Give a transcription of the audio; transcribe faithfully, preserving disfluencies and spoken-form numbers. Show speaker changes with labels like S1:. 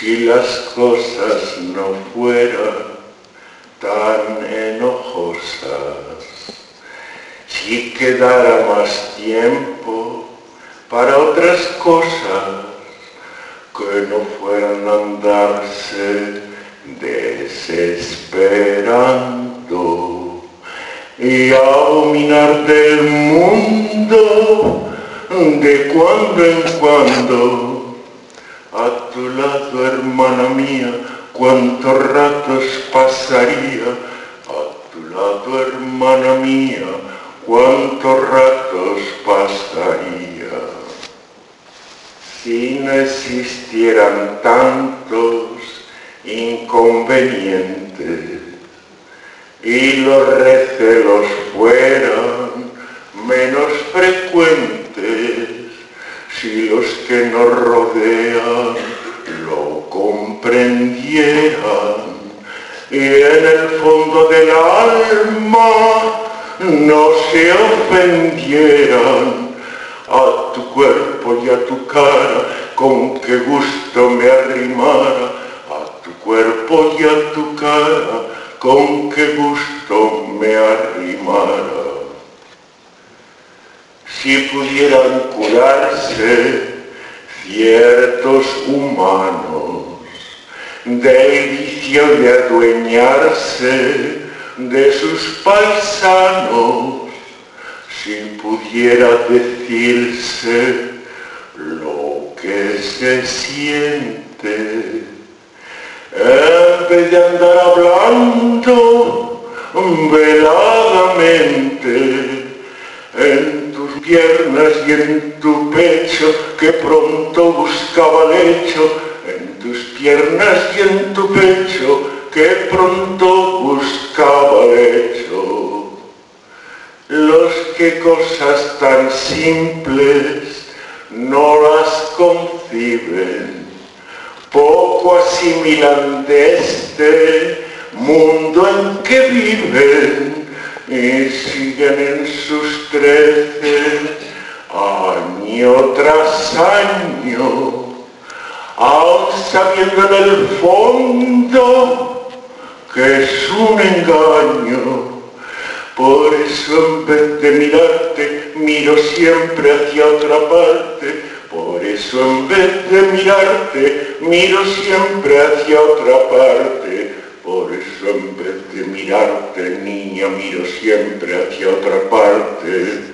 S1: Si las cosas no fueran tan enojosas, si quedara más tiempo para otras cosas que no fueran andarse desesperando y abominar del mundo de cuando en cuando. A tu lado, hermana mía, cuántos ratos pasaría. A tu lado, hermana mía, cuántos ratos pasaría. Si no existieran tantos inconvenientes y los recelos fueran menos frecuentes, si los que nos rodean lo comprendieran y en el fondo del alma no se ofendieran, a tu cuerpo y a tu cara con qué gusto me arrimara, a tu cuerpo y a tu cara con qué gusto me arrimara. Si pudieran curarse ciertos humanos del vicio de adueñarse de sus paisanos, si pudiera decirse lo que se siente, en vez de andar hablando veladamente, en tus piernas y en tu pecho que pronto buscaba lecho, en tus piernas y en tu pecho que pronto buscaba lecho. Los que cosas tan simples no las conciben, poco asimilan de este mundo en que viven, y siguen en sus trece año tras año, aun sabiendo en el fondo que es un engaño. Por eso en vez de mirarte miro siempre hacia otra parte, por eso en vez de mirarte miro siempre hacia otra parte. Por eso en vez de mirarte, niña, miro siempre hacia otra parte.